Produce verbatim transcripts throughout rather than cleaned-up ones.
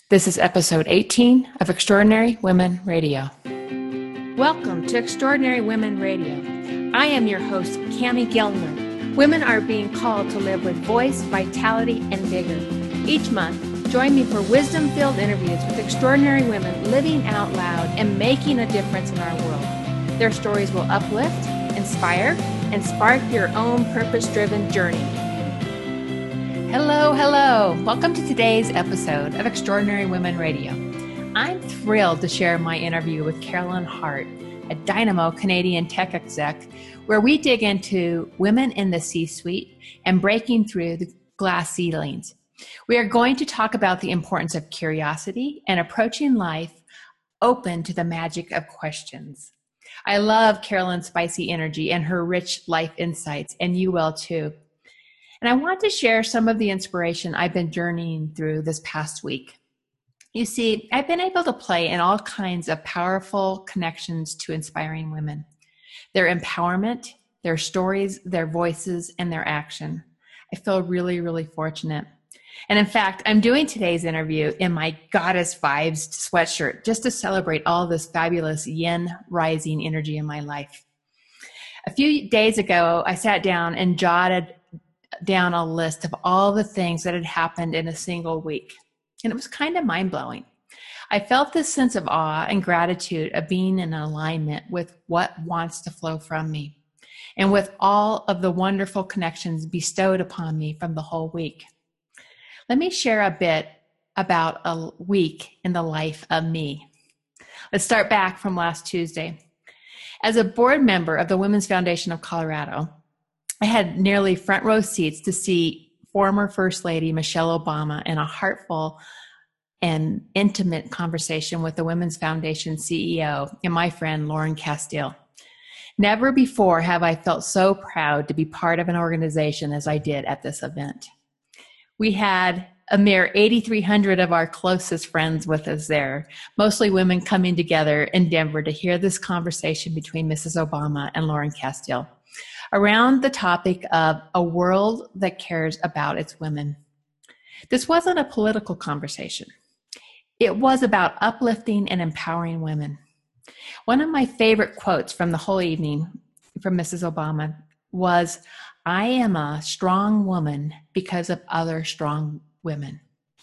This is episode eighteen of Extraordinary Women Radio. Welcome to Extraordinary Women Radio. I am your host, Cami Gilmer. Women are being called to live with voice, vitality, and vigor. Each month, join me for wisdom-filled interviews with extraordinary women living out loud and making a difference in our world. Their stories will uplift, inspire, and spark your own purpose-driven journey. Hello, hello. Welcome to today's episode of Extraordinary Women Radio. I'm thrilled to share my interview with Carolyn Hart, a dynamo Canadian tech exec, where we dig into women in the C-suite and breaking through the glass ceilings. We are going to talk about the importance of curiosity and approaching life open to the magic of questions. I love Carolyn's spicy energy and her rich life insights, and you will too. And I want to share some of the inspiration I've been journeying through this past week. You see, I've been able to play in all kinds of powerful connections to inspiring women. Their empowerment, their stories, their voices, and their action. I feel really, really fortunate. And in fact, I'm doing today's interview in my Goddess Vibes sweatshirt just to celebrate all this fabulous yin rising energy in my life. A few days ago, I sat down and jotted down a list of all the things that had happened in a single week. And it was kind of mind-blowing. I felt this sense of awe and gratitude of being in alignment with what wants to flow from me and with all of the wonderful connections bestowed upon me from the whole week. Let me share a bit about a week in the life of me. Let's start back from last Tuesday. As a board member of the Women's Foundation of Colorado, I had nearly front row seats to see former First Lady Michelle Obama in a heartful and intimate conversation with the Women's Foundation C E O and my friend Lauren Castile. Never before have I felt so proud to be part of an organization as I did at this event. We had a mere eighty-three hundred of our closest friends with us there, mostly women coming together in Denver to hear this conversation between Missus Obama and Lauren Castile around the topic of a world that cares about its women. This wasn't a political conversation. It was about uplifting and empowering women. One of my favorite quotes from the whole evening from Missus Obama was, "I am a strong woman because of other strong women."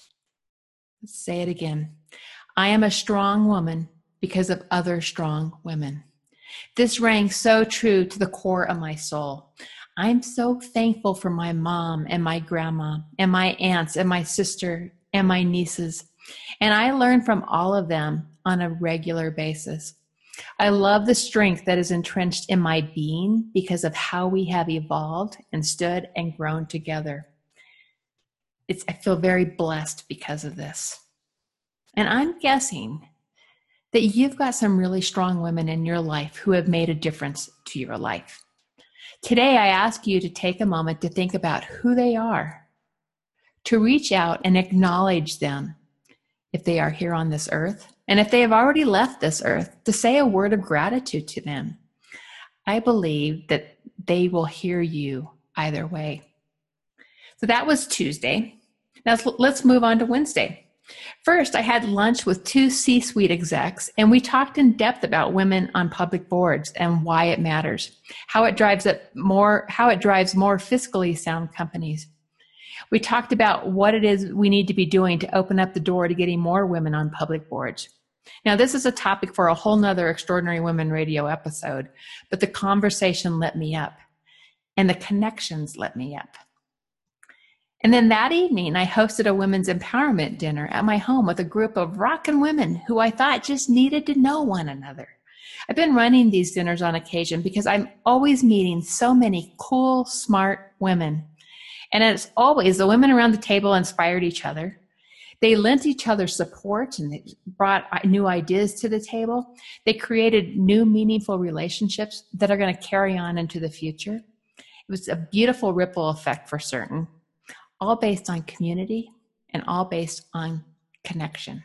Let's say it again. I am a strong woman because of other strong women. This rang so true to the core of my soul. I'm so thankful for my mom and my grandma and my aunts and my sister and my nieces. And I learn from all of them on a regular basis. I love the strength that is entrenched in my being because of how we have evolved and stood and grown together. It's, I feel very blessed because of this. And I'm guessing that you've got some really strong women in your life who have made a difference to your life. Today, I ask you to take a moment to think about who they are, to reach out and acknowledge them if they are here on this earth, and if they have already left this earth, to say a word of gratitude to them. I believe that they will hear you either way. So that was Tuesday. Now let's move on to Wednesday. First, I had lunch with two C-suite execs, and we talked in depth about women on public boards and why it matters, how it drives up more, how it drives more fiscally sound companies. We talked about what it is we need to be doing to open up the door to getting more women on public boards. Now, this is a topic for a whole nother Extraordinary Women Radio episode, but the conversation lit me up, and the connections lit me up. And then that evening, I hosted a women's empowerment dinner at my home with a group of rockin' women who I thought just needed to know one another. I've been running these dinners on occasion because I'm always meeting so many cool, smart women. And as always, the women around the table inspired each other. They lent each other support and they brought new ideas to the table. They created new, meaningful relationships that are going to carry on into the future. It was a beautiful ripple effect for certain. All based on community and all based on connection.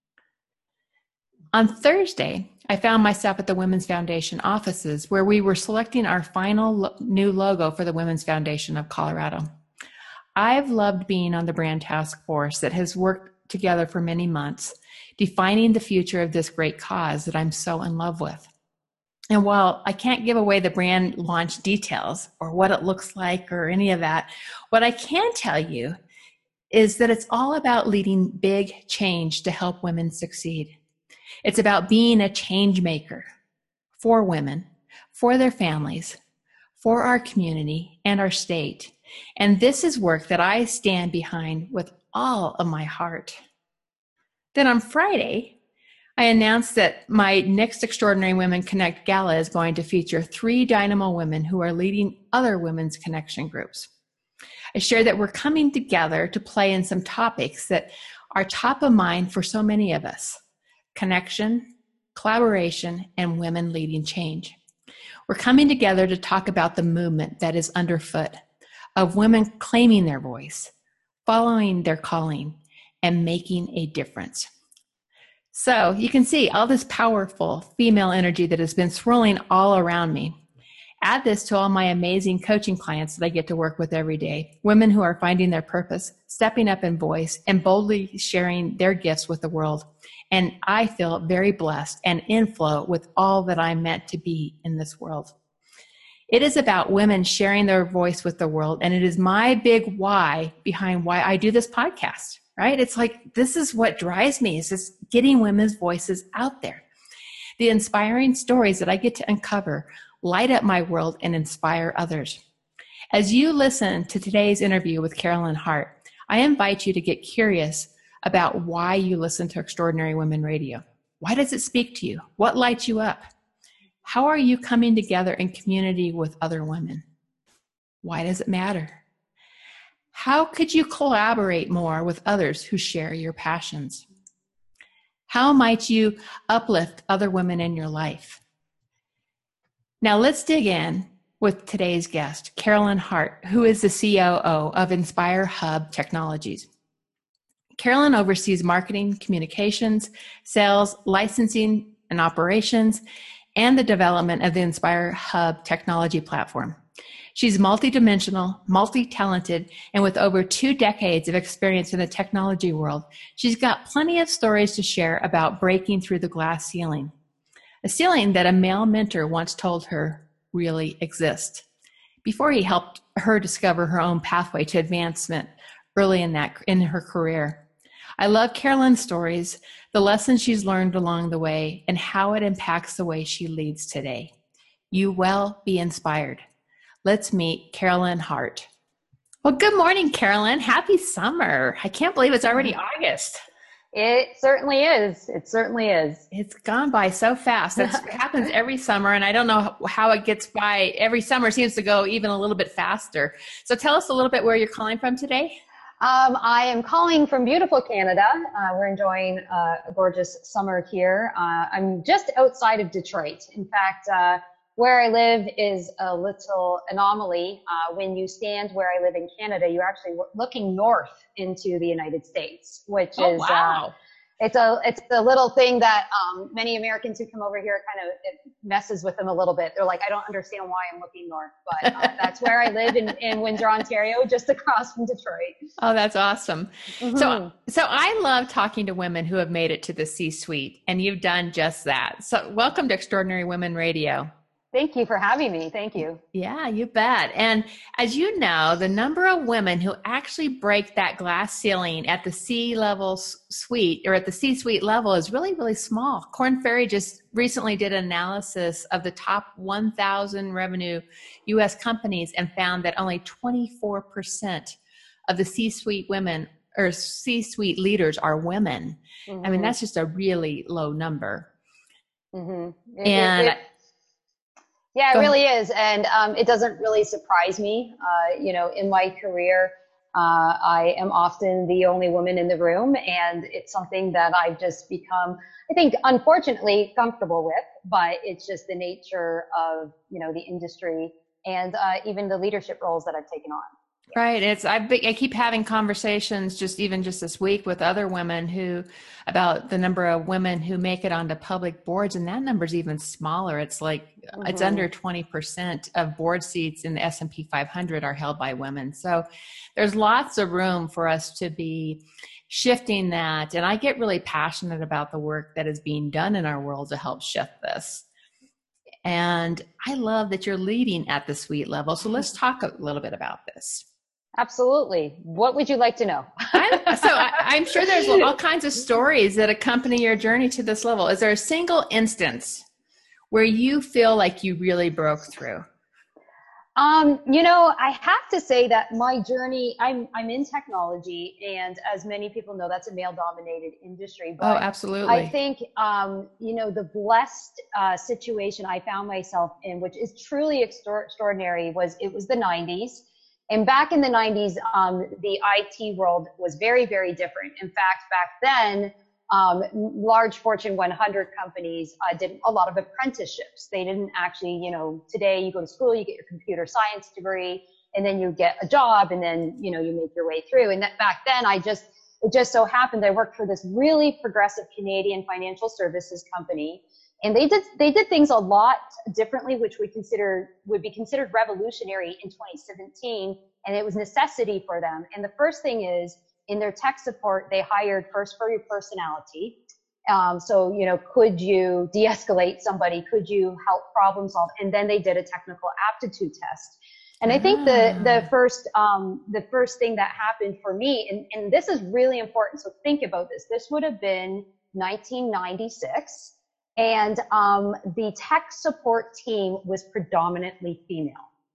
On Thursday, I found myself at the Women's Foundation offices where we were selecting our final lo- new logo for the Women's Foundation of Colorado. I've loved being on the brand task force that has worked together for many months, defining the future of this great cause that I'm so in love with. And while I can't give away the brand launch details or what it looks like or any of that, what I can tell you is that it's all about leading big change to help women succeed. It's about being a change maker for women, for their families, for our community and our state. And this is work that I stand behind with all of my heart. Then on Friday, I announced that my next Extraordinary Women Connect Gala is going to feature three dynamo women who are leading other women's connection groups. I shared that we're coming together to play in some topics that are top of mind for so many of us: connection, collaboration, and women leading change. We're coming together to talk about the movement that is underfoot of women claiming their voice, following their calling, and making a difference. So you can see all this powerful female energy that has been swirling all around me. Add this to all my amazing coaching clients that I get to work with every day, women who are finding their purpose, stepping up in voice, and boldly sharing their gifts with the world. And I feel very blessed and in flow with all that I'm meant to be in this world. It is about women sharing their voice with the world, and it is my big why behind why I do this podcast, right? It's like, this is what drives me, is just getting women's voices out there. The inspiring stories that I get to uncover light up my world and inspire others. As you listen to today's interview with Carolyn Hart, I invite you to get curious about why you listen to Extraordinary Women Radio. Why does it speak to you? What lights you up? How are you coming together in community with other women? Why does it matter? How could you collaborate more with others who share your passions? How might you uplift other women in your life? Now let's dig in with today's guest, Carolyn Hart, who is the C O O of Inspire Hub Technologies. Carolyn oversees marketing, communications, sales, licensing, and operations, and the development of the Inspire Hub technology platform. She's multidimensional, multi-talented, and with over two decades of experience in the technology world, she's got plenty of stories to share about breaking through the glass ceiling. A ceiling that a male mentor once told her really exists, before he helped her discover her own pathway to advancement early in that in her career. I love Carolyn's stories, the lessons she's learned along the way, and how it impacts the way she leads today. You will be inspired. Let's meet Carolyn Hart. Well, good morning, Carolyn. Happy summer. I can't believe it's already August. It certainly is. It certainly is. It's gone by so fast. It happens every summer, and I don't know how it gets by. Every summer seems to go even a little bit faster. So tell us a little bit where you're calling from today. Um, I am calling from beautiful Canada. Uh, we're enjoying uh, a gorgeous summer here. Uh, I'm just outside of Detroit. In fact, uh, where I live is a little anomaly. Uh, when you stand where I live in Canada, you're actually looking north into the United States, which oh, is, wow. uh, it's a, it's a little thing that, um, many Americans who come over here kind of, it messes with them a little bit. They're like, I don't understand why I'm looking north, but uh, that's where I live in, in Windsor, Ontario, just across from Detroit. Oh, that's awesome. Mm-hmm. So, so I love talking to women who have made it to the C-suite, and you've done just that. So welcome to Extraordinary Women Radio. Thank you for having me. Thank you. Yeah, you bet. And as you know, the number of women who actually break that glass ceiling at the C-level suite or at the C-suite level is really, really small. Korn Ferry just recently did an analysis of the top one thousand revenue U S companies and found that only twenty-four percent of the C-suite women or C-suite leaders are women. Mm-hmm. I mean, that's just a really low number. Mm-hmm. It, and it, it, Yeah, it really is. And um, it doesn't really surprise me. Uh, you know, in my career, uh, I am often the only woman in the room. And it's something that I've just become, I think, unfortunately, comfortable with. But it's just the nature of, you know, the industry and uh, even the leadership roles that I've taken on. Right. It's I be- I keep having conversations just even just this week with other women who about the number of women who make it onto public boards, and that number is even smaller. It's like mm-hmm. it's under twenty percent of board seats in the S and P five hundred are held by women. So there's lots of room for us to be shifting that, and I get really passionate about the work that is being done in our world to help shift this. And I love that you're leading at the suite level. So let's talk a little bit about this. Absolutely. What would you like to know? I'm, so I, I'm sure there's all kinds of stories that accompany your journey to this level. Is there a single instance where you feel like you really broke through? Um, you know, I have to say that my journey, I'm, I'm in technology, and as many people know, that's a male dominated industry. But oh, absolutely. I think, um, you know, the blessed, uh, situation I found myself in, which is truly extra- extraordinary was, it was the nineties. And back in the nineties, um, the I T world was very, very different. In fact, back then, um, large Fortune one hundred companies uh, did a lot of apprenticeships. They didn't actually, you know, today you go to school, you get your computer science degree, and then you get a job, and then, you know, you make your way through. And that back then, I just, it just so happened I worked for this really progressive Canadian financial services company. And they did, they did things a lot differently, which we consider, would be considered revolutionary in twenty seventeen. And it was necessity for them. And the first thing is, in their tech support, they hired first for your personality. Um, so, you know, could you de-escalate somebody? Could you help problem solve? And then they did a technical aptitude test. And I think the, the first, um, the first thing that happened for me, and, and this is really important. So think about this. This would have been nineteen ninety-six. And um, the tech support team was predominantly female.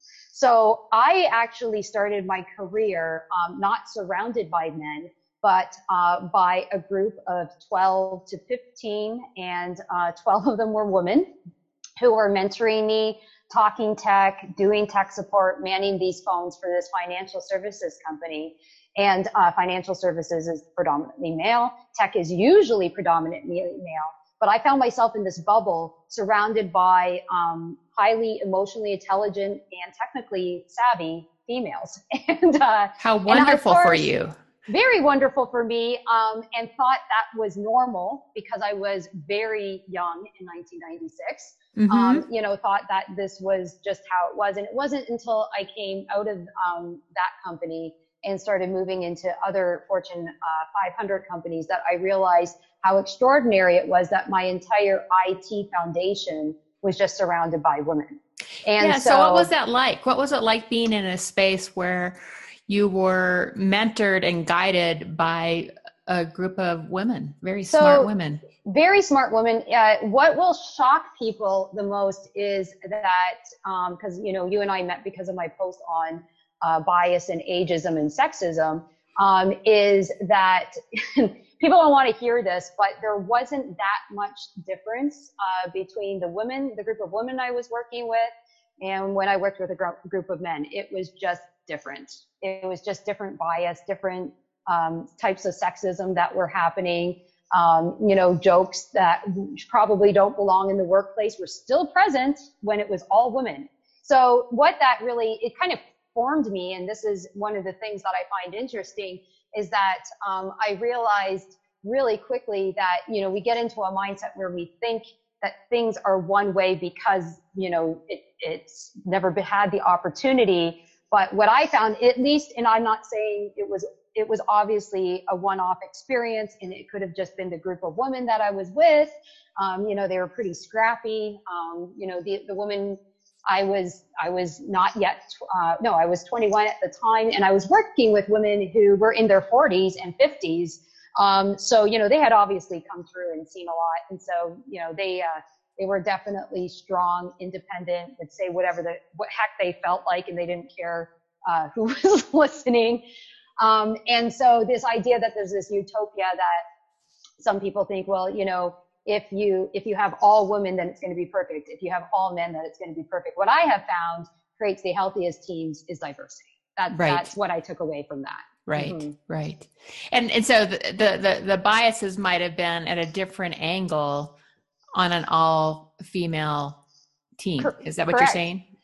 So I actually started my career um, not surrounded by men, but uh, by a group of twelve to fifteen, and uh, twelve of them were women who were mentoring me, talking tech, doing tech support, manning these phones for this financial services company. And uh, financial services is predominantly male. Tech is usually predominantly male. But I found myself in this bubble surrounded by um, highly emotionally intelligent and technically savvy females. And uh, how wonderful and for you. Very wonderful for me, um, and thought that was normal because I was very young in nineteen ninety-six. Mm-hmm. Um, you know, thought that this was just how it was. And it wasn't until I came out of um, that company and started moving into other Fortune uh, five hundred companies that I realized how extraordinary it was that my entire I T foundation was just surrounded by women. And yeah, so, so what was that like? What was it like being in a space where you were mentored and guided by a group of women, very so smart women? Very smart women. Uh, what will shock people the most is that, because, um, you know, you and I met because of my post on uh, bias and ageism and sexism, um, is that people don't want to hear this, but there wasn't that much difference uh, between the women, the group of women I was working with, and when I worked with a gr- group of men. It was just different. It was just different bias, different um, types of sexism that were happening. Um, you know, jokes that probably don't belong in the workplace were still present when it was all women. So what that really, it kind of formed me, and this is one of the things that I find interesting, is that um, I realized really quickly that, you know, we get into a mindset where we think that things are one way because, you know, it, it's never been, had the opportunity. But what I found, at least, and I'm not saying it was, it was obviously a one-off experience, and it could have just been the group of women that I was with. Um, you know, they were pretty scrappy. Um, you know, the, the woman, I was, I was not yet, uh, no, I was twenty-one at the time, and I was working with women who were in their forties and fifties. Um, so, you know, they had obviously come through and seen a lot. And so, you know, they, uh, they were definitely strong, independent, would say whatever the, what heck they felt like, and they didn't care, uh, who was listening. Um, and so this idea that there's this utopia that some people think, well, you know, if you, if you have all women, then it's going to be perfect. If you have all men, then it's going to be perfect. What I have found creates the healthiest teams is diversity. That, right. That's what I took away from that. Right, mm-hmm. right. And and so the, the, the, the biases might have been at a different angle on an all female team. Is that what Correct. you're saying?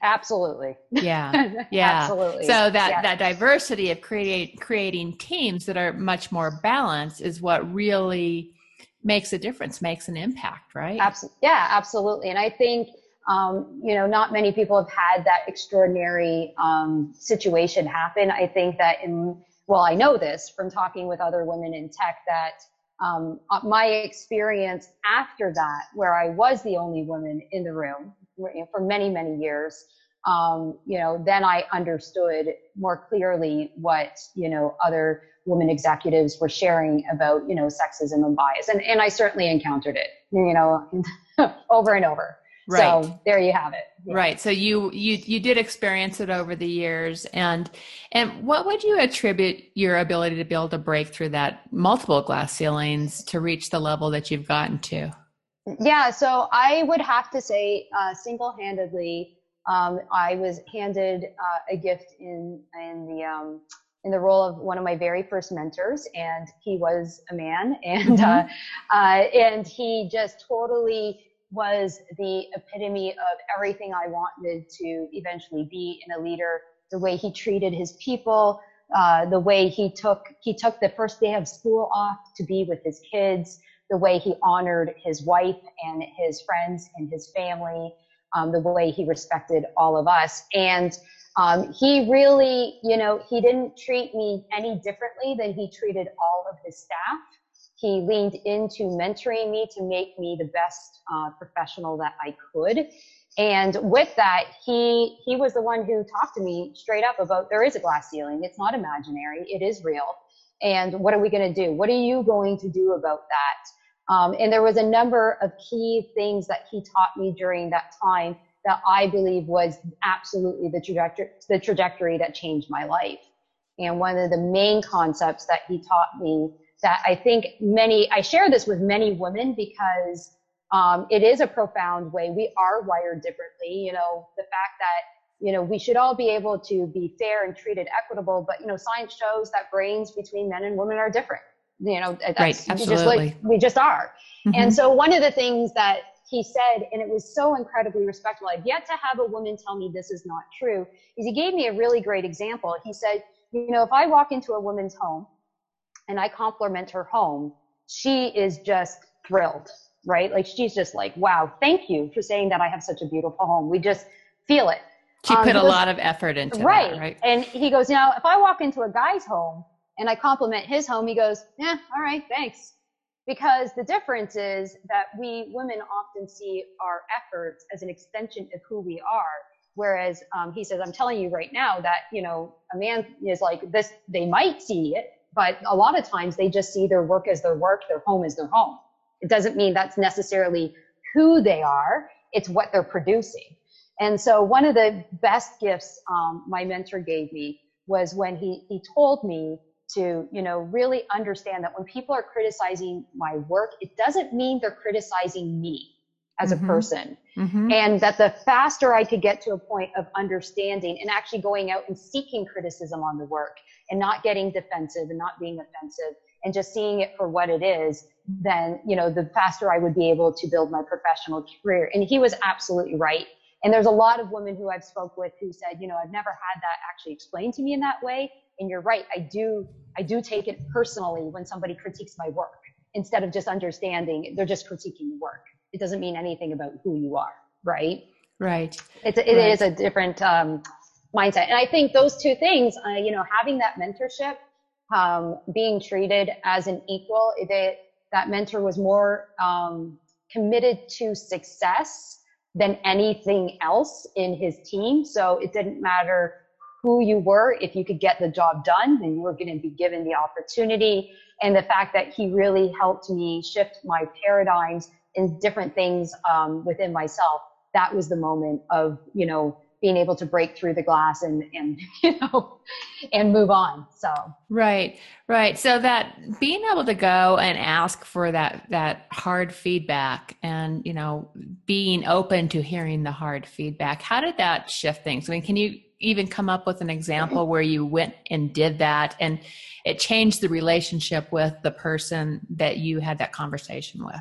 Absolutely. Yeah. Yeah. Absolutely. So that, Yes. that diversity of create, creating teams that are much more balanced is what really makes a difference, makes an impact, right? Absolutely. Yeah, absolutely. And I think, um, you know, not many people have had that extraordinary um, situation happen. I think that in, well, I know this from talking with other women in tech that um, my experience after that, where I was the only woman in the room for many, many years, um, you know, then I understood more clearly what, you know, other women executives were sharing about, you know, sexism and bias. And, and I certainly encountered it, you know, over and over. Right. So there you have it. Yeah. Right. So you, you, you did experience it over the years. And, and what would you attribute your ability to be able to break through that multiple glass ceilings to reach the level that you've gotten to? Yeah. So I would have to say, uh, single-handedly, um, I was handed uh, a gift in, in the, um, in the role of one of my very first mentors, and he was a man, and mm-hmm. uh, uh, and he just totally was the epitome of everything I wanted to eventually be in a leader. The way he treated his people, uh, the way he took he took the first day of school off to be with his kids, the way he honored his wife and his friends and his family, um, the way he respected all of us, and Um, he really, you know, he didn't treat me any differently than he treated all of his staff. He leaned into mentoring me to make me the best uh, professional that I could. And with that, he, he was the one who talked to me straight up about there is a glass ceiling. It's not imaginary. It is real. And what are we going to do? What are you going to do about that? Um, and there was a number of key things that he taught me during that time that I believe was absolutely the trajectory, the trajectory that changed my life. And one of the main concepts that he taught me that I think many, I share this with many women because um, it is a profound way. We are wired differently. You know, the fact that, you know, we should all be able to be fair and treated equitable, but, you know, science shows that brains between men and women are different. You know, that's, right, absolutely. Just like, we just are. Mm-hmm. And so one of the things that he said, and it was so incredibly respectful, I've yet to have a woman tell me this is not true, is he gave me a really great example. He said, you know, if I walk into a woman's home and I compliment her home, she is just thrilled, right? Like she's just like, wow, thank you for saying that I have such a beautiful home. We just feel it. She um, put a goes, lot of effort into right. that, right? And he goes, now, if I walk into a guy's home and I compliment his home, he goes, yeah, all right, thanks. Because the difference is that we women often see our efforts as an extension of who we are. Whereas um, he says, I'm telling you right now that, you know, a man is like this, they might see it, but a lot of times they just see their work as their work, their home as their home. It doesn't mean that's necessarily who they are. It's what they're producing. And so one of the best gifts um, my mentor gave me was when he, he told me to, you know, really understand that when people are criticizing my work, it doesn't mean they're criticizing me as mm-hmm. a person. Mm-hmm. And that the faster I could get to a point of understanding and actually going out and seeking criticism on the work and not getting defensive and not being offensive and just seeing it for what it is, then, you know, the faster I would be able to build my professional career. And he was absolutely right. And there's a lot of women who I've spoke with who said, you know, I've never had that actually explained to me in that way. And you're right. I do, I do take it personally when somebody critiques my work instead of just understanding they're just critiquing the work. It doesn't mean anything about who you are. Right. Right. It's a, it right. is a different, um, mindset. And I think those two things, uh, you know, having that mentorship, um, being treated as an equal, it, that mentor was more, um, committed to success than anything else in his team. So it didn't matter who you were. If you could get the job done, then you were going to be given the opportunity. And the fact that he really helped me shift my paradigms in different things um, within myself, that was the moment of, you know, being able to break through the glass and, and, you know, and move on. So. Right, right. So that being able to go and ask for that, that hard feedback and, you know, being open to hearing the hard feedback, how did that shift things? I mean, can you even come up with an example where you went and did that and it changed the relationship with the person that you had that conversation with?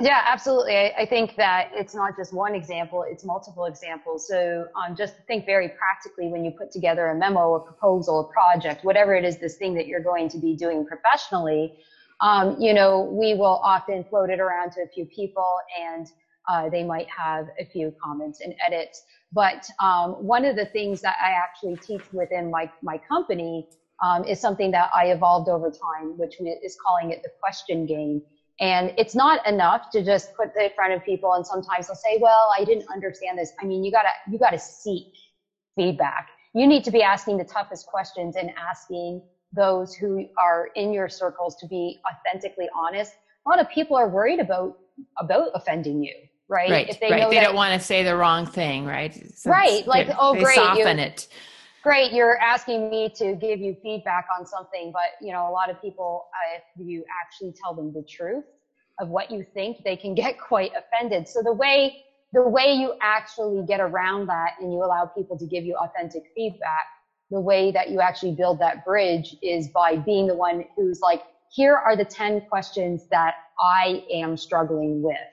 Yeah, absolutely. I, I think that it's not just one example, it's multiple examples. So um, just think very practically when you put together a memo, a proposal, a project, whatever it is, this thing that you're going to be doing professionally, um, you know, we will often float it around to a few people and uh, they might have a few comments and edits. But um, one of the things that I actually teach within my, my company um, is something that I evolved over time, which is calling it the question game. And it's not enough to just put it in front of people. And sometimes they'll say, well, I didn't understand this. I mean, you gotta, you gotta seek feedback. You need to be asking the toughest questions and asking those who are in your circles to be authentically honest. A lot of people are worried about, about offending you, right? Right. If they right. know they that, don't want to say the wrong thing, right? So right. Like, they, oh, they great. soften You, it. Great, you're asking me to give you feedback on something, but you know, a lot of people, uh, if you actually tell them the truth of what you think, they can get quite offended. So the way, the way you actually get around that and you allow people to give you authentic feedback, the way that you actually build that bridge is by being the one who's like, here are the ten questions that I am struggling with.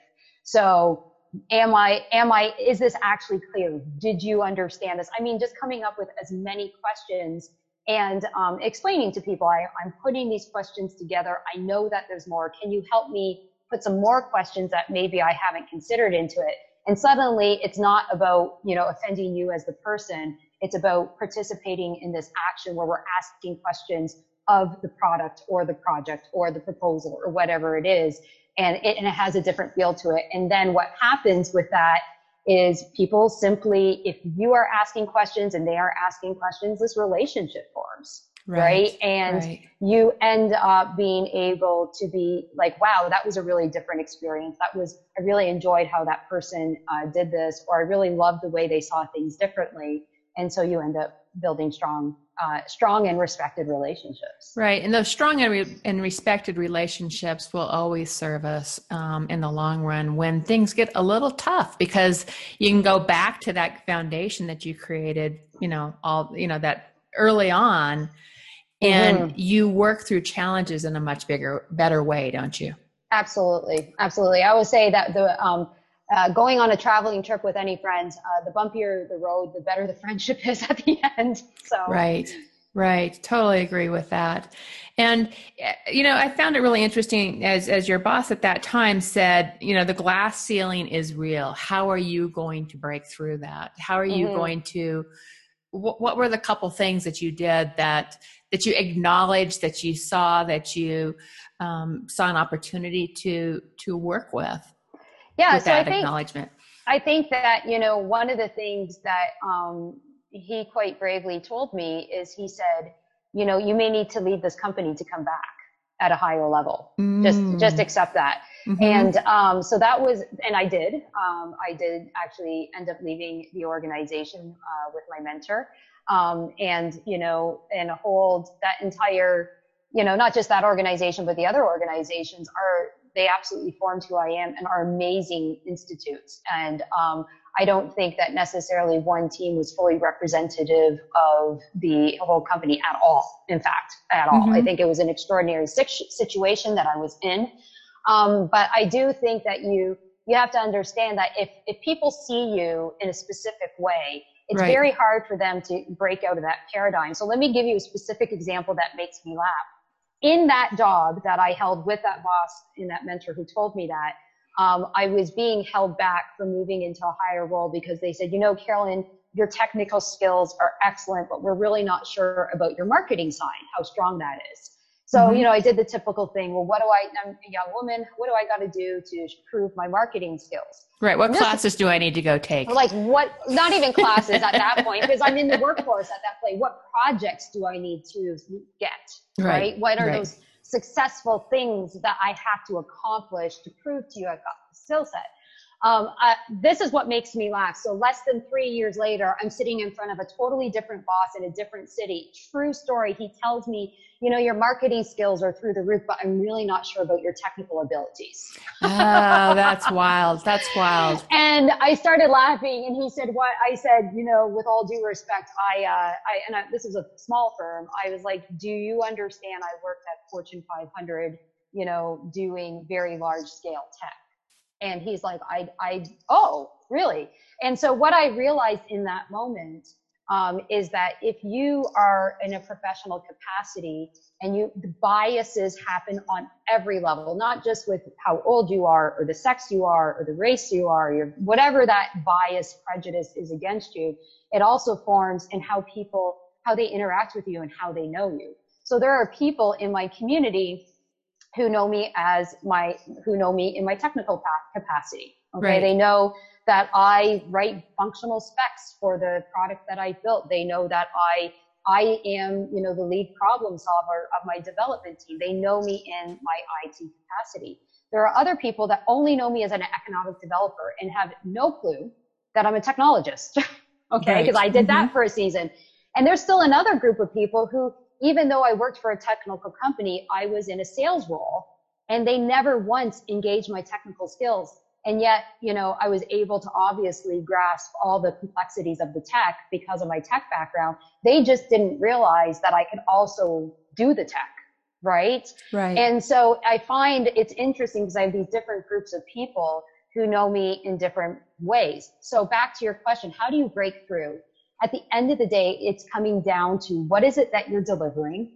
So Am I, am I, is this actually clear? Did you understand this? I mean, just coming up with as many questions and um, explaining to people, I, I'm putting these questions together. I know that there's more. Can you help me put some more questions that maybe I haven't considered into it? And suddenly it's not about, you know, offending you as the person. It's about participating in this action where we're asking questions of the product or the project or the proposal or whatever it is. And it, and it has a different feel to it. And then what happens with that is people simply, if you are asking questions and they are asking questions, this relationship forms, right? right? And right. you end up being able to be like, wow, that was a really different experience. That was, I really enjoyed how that person uh, did this, or I really loved the way they saw things differently. And so you end up building strong, uh, strong and respected relationships. Right. And those strong and, re- and respected relationships will always serve us um, in the long run when things get a little tough, because you can go back to that foundation that you created, you know, all, you know, that early on, and mm-hmm. you work through challenges in a much bigger, better way, don't you? Absolutely. Absolutely. I would say that the, um, Uh, going on a traveling trip with any friends, uh, the bumpier the road, the better the friendship is at the end. So right, right, totally agree with that. And you know, I found it really interesting as as your boss at that time said, you know, the glass ceiling is real. How are you going to break through that? How are you mm-hmm. going to? What, what were the couple things that you did that that you acknowledged, that you saw, that you um, saw an opportunity to to work with? Yeah, with so that I think, acknowledgement. I think that, you know, one of the things that um, he quite bravely told me is he said, you know, you may need to leave this company to come back at a higher level. Mm. Just, just accept that. Mm-hmm. And um, so that was, and I did. Um, I did actually end up leaving the organization uh, with my mentor, um, and you know, and hold that entire, you know, not just that organization, but the other organizations are. They absolutely formed who I am and are amazing institutes. And um, I don't think that necessarily one team was fully representative of the whole company at all. In fact, at all. Mm-hmm. I think it was an extraordinary situation that I was in. Um, but I do think that you you have to understand that if if people see you in a specific way, it's right. very hard for them to break out of that paradigm. So let me give you a specific example that makes me laugh. In that job that I held with that boss and that mentor who told me that, um, I was being held back from moving into a higher role because they said, you know, Carolyn, your technical skills are excellent, but we're really not sure about your marketing side, how strong that is. So, mm-hmm. you know, I did the typical thing. Well, what do I, I'm a young woman, what do I got to do to prove my marketing skills? Right. What this, classes do I need to go take? Like what, not even classes at that point, because I'm in the workforce at that point. What projects do I need to get? Right. right? What are right. those successful things that I have to accomplish to prove to you I've got the skill set? Um, uh, this is what makes me laugh. So less than three years later, I'm sitting in front of a totally different boss in a different city. True story. He tells me, you know, your marketing skills are through the roof, but I'm really not sure about your technical abilities. Oh, that's wild. That's wild. And I started laughing and he said, what? I said, you know, with all due respect, I, uh, I, and I, this is a small firm. I was like, do you understand? I worked at Fortune five hundred, you know, doing very large scale tech. And he's like, I, I, oh, really? And so what I realized in that moment um, is that if you are in a professional capacity and you, the biases happen on every level, not just with how old you are or the sex you are or the race you are, your, whatever that bias prejudice is against you, it also forms in how people, how they interact with you and how they know you. So there are people in my community who know me as my, who know me in my technical capacity. Okay. Right. They know that I write functional specs for the product that I built. They know that I, I am, you know, the lead problem solver of my development team. They know me in my I T capacity. There are other people that only know me as an economic developer and have no clue that I'm a technologist. Okay. Because right. I did mm-hmm. that for a season. And there's still another group of people who, even though I worked for a technical company, I was in a sales role and they never once engaged my technical skills. And yet, you know, I was able to obviously grasp all the complexities of the tech because of my tech background. They just didn't realize that I could also do the tech. Right. Right. And so I find it's interesting because I have these different groups of people who know me in different ways. So back to your question, how do you break through? At the end of the day, it's coming down to what is it that you're delivering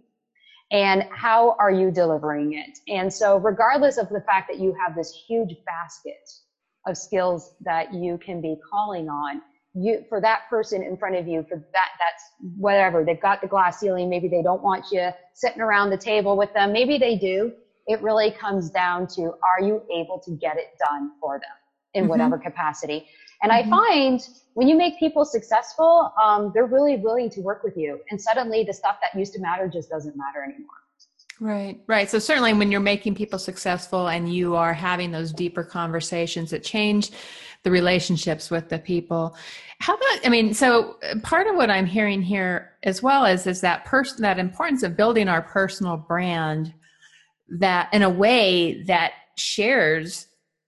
and how are you delivering it? And so regardless of the fact that you have this huge basket of skills that you can be calling on, you, for that person in front of you, for that, that's whatever, they've got the glass ceiling. Maybe they don't want you sitting around the table with them. Maybe they do. It really comes down to, are you able to get it done for them in mm-hmm. whatever capacity? And mm-hmm. I find when you make people successful, um, they're really willing to work with you. And suddenly the stuff that used to matter just doesn't matter anymore. Right, right. So certainly when you're making people successful and you are having those deeper conversations that change the relationships with the people. How about, I mean, so part of what I'm hearing here as well is, is that person, that importance of building our personal brand that in a way that shares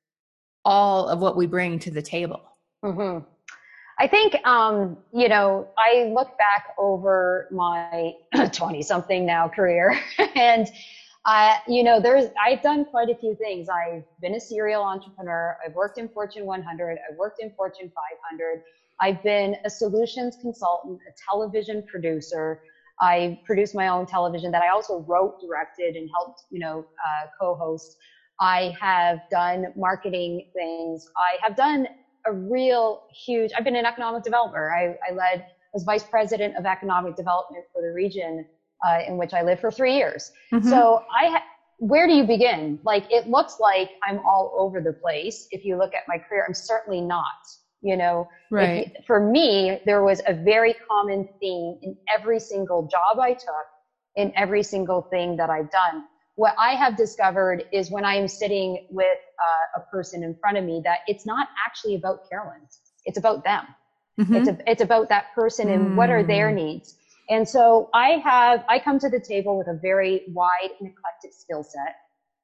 all of what we bring to the table. Mm-hmm. I think, um, you know, I look back over my twenty something now career and, uh, you know, there's, I've done quite a few things. I've been a serial entrepreneur. I've worked in Fortune one hundred. I've worked in Fortune five hundred. I've been a solutions consultant, a television producer. I produced my own television that I also wrote, directed, and helped, you know, uh, co-host. I have done marketing things. I have done a real huge, I've been an economic developer. I, I led, was vice president of economic development for the region uh, in which I lived for three years. Mm-hmm. So I, ha- where do you begin? Like, it looks like I'm all over the place. If you look at my career, I'm certainly not, you know, right. If, for me, there was a very common theme in every single job I took, in every single thing that I've done. What I have discovered is when I am sitting with uh, a person in front of me that it's not actually about Carolyn. It's about them. Mm-hmm. It's a, it's about that person and mm. what are their needs. And so I have, I come to the table with a very wide and eclectic skill set.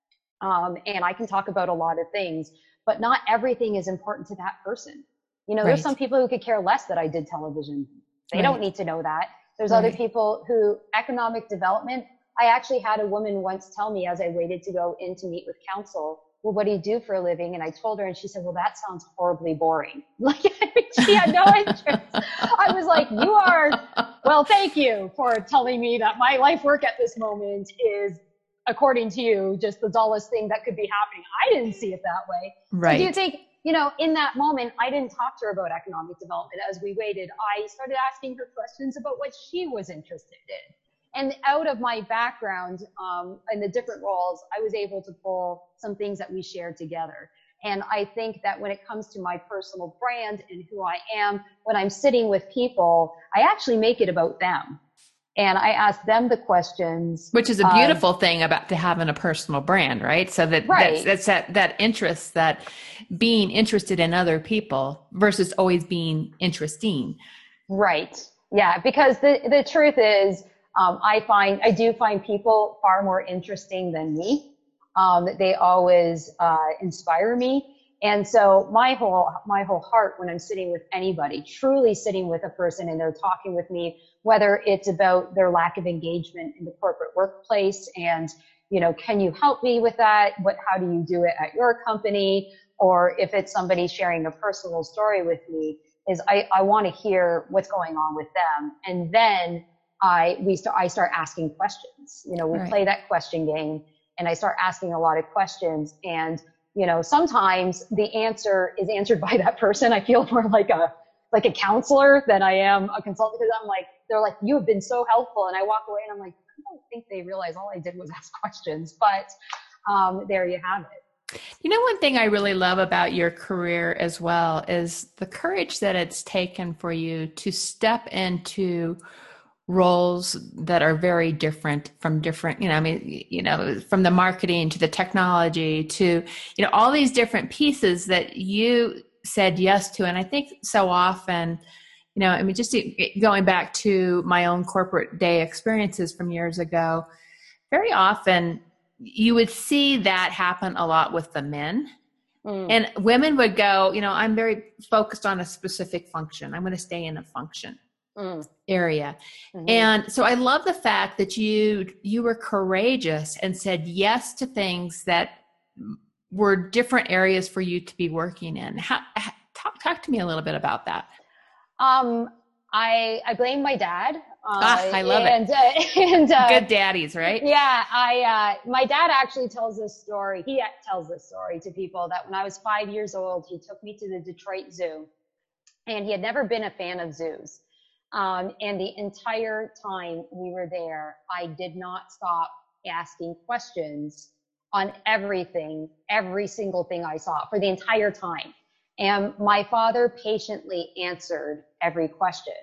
Um, and I can talk about a lot of things, but not everything is important to that person. You know, right. There's some people who could care less that I did television. They right. don't need to know that. There's right. other people who economic development, I actually had a woman once tell me as I waited to go in to meet with counsel, well, what do you do for a living? And I told her and she said, well, that sounds horribly boring. Like, she had no interest. I was like, you are, well, thank you for telling me that my life work at this moment is, according to you, just the dullest thing that could be happening. I didn't see it that way. Right. So do you think, you know, in that moment, I didn't talk to her about economic development. As we waited, I started asking her questions about what she was interested in. And out of my background, um, in the different roles, I was able to pull some things that we shared together. And I think that when it comes to my personal brand and who I am, when I'm sitting with people, I actually make it about them. And I ask them the questions. Which is a beautiful um, thing about to having a personal brand, right? So that right. that's, that's that, that interest, that being interested in other people versus always being interesting. Right. Yeah. Because the, the truth is, Um, I find, I do find people far more interesting than me. Um, they always, uh, inspire me. And so my whole, my whole heart when I'm sitting with anybody, truly sitting with a person and they're talking with me, whether it's about their lack of engagement in the corporate workplace and, you know, can you help me with that? What, how do you do it at your company? Or if it's somebody sharing a personal story with me, is I, I want to hear what's going on with them. And then I, we start, I start asking questions. You know, we Right. play that question game and I start asking a lot of questions. And, you know, sometimes the answer is answered by that person. I feel more like a, like a counselor than I am a consultant, because I'm like, they're like, you have been so helpful. And I walk away and I'm like, I don't think they realize all I did was ask questions, but um, there you have it. You know, one thing I really love about your career as well is the courage that it's taken for you to step into roles that are very different from different, you know, I mean, you know, from the marketing to the technology to, you know, all these different pieces that you said yes to. And I think so often, you know, I mean, just going back to my own corporate day experiences from years ago, very often you would see that happen a lot with the men. Mm. And women would go, you know, I'm very focused on a specific function. I'm going to stay in a function mm. area. Mm-hmm. And so I love the fact that you, you were courageous and said yes to things that were different areas for you to be working in. How, talk, talk to me a little bit about that. Um, I, I blame my dad. Uh, ah, I love and, it. Uh, and, uh, good daddies, right? Yeah. I, uh, my dad actually tells this story. He tells this story to people that when I was five years old, he took me to the Detroit Zoo and he had never been a fan of zoos. Um, and the entire time we were there, I did not stop asking questions on everything, every single thing I saw for the entire time. And my father patiently answered every question.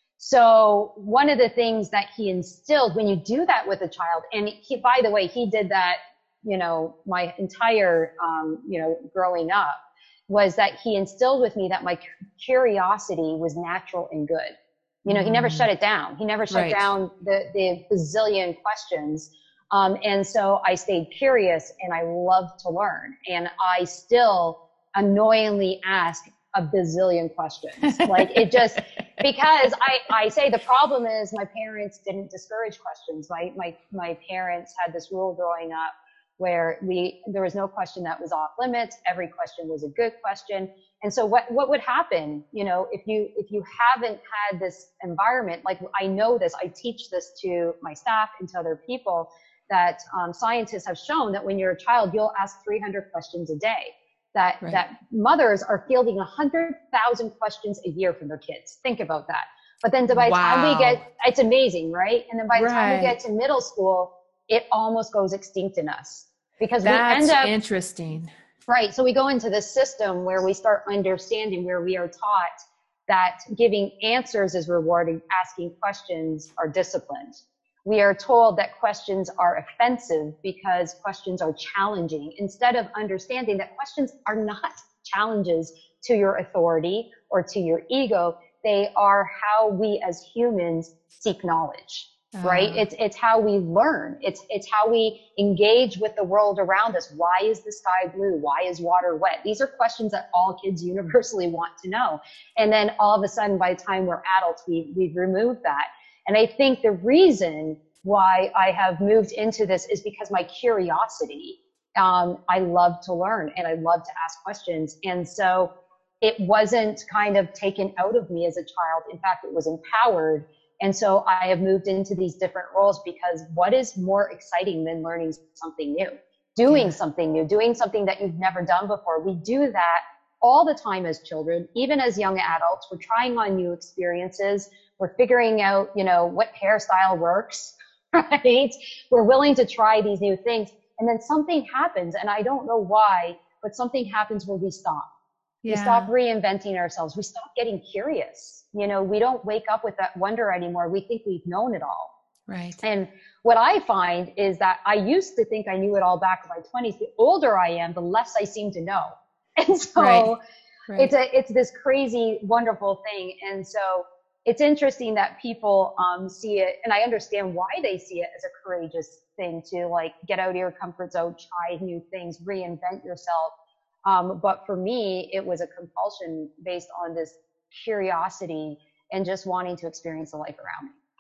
So one of the things that he instilled when you do that with a child, and he, by the way, he did that, you know, my entire, um, you know, growing up, was that he instilled with me that my curiosity was natural and good. You know, mm. he never shut it down. He never shut right. down the, the bazillion questions. Um, and so I stayed curious and I loved to learn. And I still annoyingly ask a bazillion questions. Like it just, because I, I say the problem is my parents didn't discourage questions. My, my, my parents had this rule growing up where we, there was no question that was off limits. Every question was a good question. And so what, what would happen, you know, if you, if you haven't had this environment, like I know this, I teach this to my staff and to other people, that um, scientists have shown that when you're a child, you'll ask three hundred questions a day. That, right. that mothers are fielding one hundred thousand questions a year from their kids. Think about that. But then by the wow. time we get, it's amazing, right? And then by the right. time we get to middle school, it almost goes extinct in us because That's we end up. Interesting. Right. So we go into this system where we start understanding, where we are taught that giving answers is rewarding, asking questions are disciplined. We are told that questions are offensive because questions are challenging, instead of understanding that questions are not challenges to your authority or to your ego. They are how we as humans seek knowledge, uh. right? It's, it's how we learn. It's, it's how we engage with the world around us. Why is the sky blue? Why is water wet? These are questions that all kids universally want to know. And then all of a sudden, by the time we're adults, we, we've removed that. And I think the reason why I have moved into this is because my curiosity, um, I love to learn and I love to ask questions. And so it wasn't kind of taken out of me as a child. In fact, it was empowered. And so I have moved into these different roles because what is more exciting than learning something new, doing yeah. something new, doing something that you've never done before? We do that all the time as children, even as young adults. We're trying on new experiences. We're figuring out, you know, what hairstyle works, right? We're willing to try these new things. And then something happens, and I don't know why, but something happens where we stop. Yeah. We stop reinventing ourselves. We stop getting curious. You know, we don't wake up with that wonder anymore. We think we've known it all. Right. And what I find is that I used to think I knew it all back in my twenties. The older I am, the less I seem to know. And so right. Right. it's a, it's this crazy, wonderful thing. And so it's interesting that people um, see it, and I understand why they see it as a courageous thing to like get out of your comfort zone, try new things, reinvent yourself. Um, but for me, it was a compulsion based on this curiosity and just wanting to experience the life around me.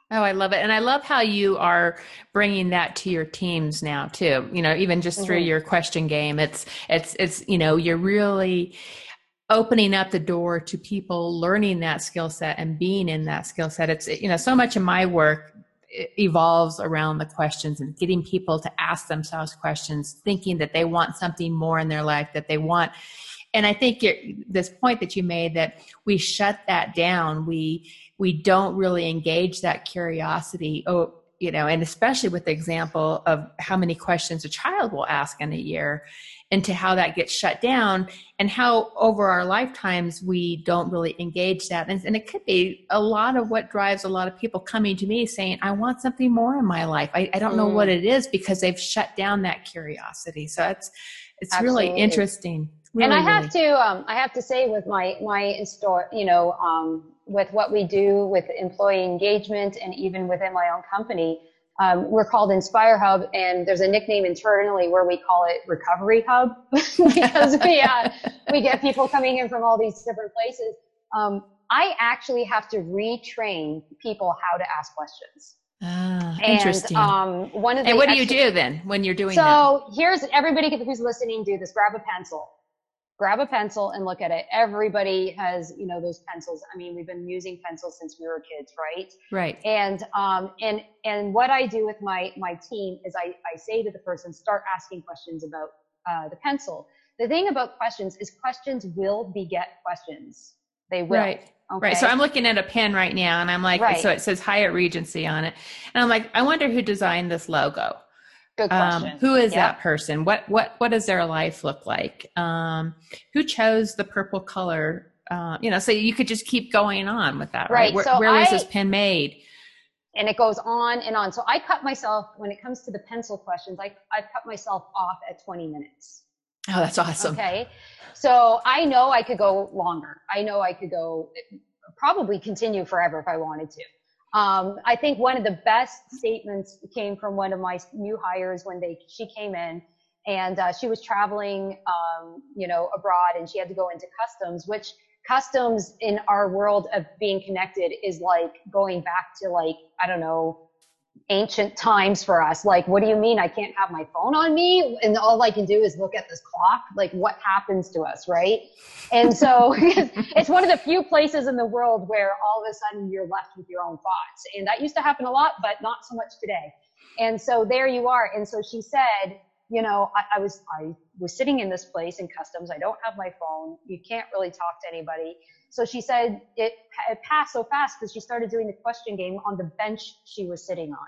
Oh, I love it. And I love how you are bringing that to your teams now too. You know, even just through Mm-hmm. your question game, it's, it's, it's, you know, you're really opening up the door to people learning that skill set and being in that skill set. It's, you know, so much of my work evolves around the questions and getting people to ask themselves questions, thinking that they want something more in their life, that they want. And I think you're, this point that you made, that we shut that down, we we don't really engage that curiosity. Oh, you know, and especially with the example of how many questions a child will ask in a year, and to how that gets shut down, and how over our lifetimes we don't really engage that. And, and it could be a lot of what drives a lot of people coming to me saying, I want something more in my life. I, I don't know Mm. what it is, because they've shut down that curiosity. So it's it's Absolutely. really interesting. Really, and I have really. to, um, I have to say, with my my store, you know, um, with what we do with employee engagement, and even within my own company, um, we're called Inspire Hub, and there's a nickname internally where we call it Recovery Hub because we uh, we get people coming in from all these different places. Um, I actually have to retrain people how to ask questions. Ah, And interesting. um, one of the and what do you extra- do then when you're doing so that? So here's everybody who's listening. Do this. Grab a pencil. Grab a pencil and look at it. Everybody has, you know, those pencils. I mean, we've been using pencils since we were kids, right? Right. And um, and and what I do with my my team is I I say to the person, start asking questions about uh, the pencil. The thing about questions is questions will beget questions. They will. Right. Okay. Right. So I'm looking at a pen right now, and I'm like, right. so it says Hyatt Regency on it, and I'm like, I wonder who designed this logo. Good question. Um, who is yep. that person? What what what does their life look like? Um, who chose the purple color? Uh, you know, so you could just keep going on with that, right? Right. Where, so where was I, this pen made? And it goes on and on. So I cut myself, when it comes to the pencil questions, I I cut myself off at twenty minutes. Oh, that's awesome. Okay. So I know I could go longer. I know I could go probably continue forever if I wanted to. Um, I think one of the best statements came from one of my new hires when they, she came in, and uh, she was traveling, um, you know, abroad, and she had to go into customs, which customs in our world of being connected is like going back to, like, I don't know, ancient times for us. Like, what do you mean I can't have my phone on me and all I can do is look at this clock? Like, what happens to us, right? And so it's one of the few places in the world where all of a sudden you're left with your own thoughts. And that used to happen a lot, but not so much today. And so there you are. And so she said, you know, I, I was I was sitting in this place in customs. I don't have my phone. You can't really talk to anybody. So she said it, it passed so fast because she started doing the question game on the bench she was sitting on.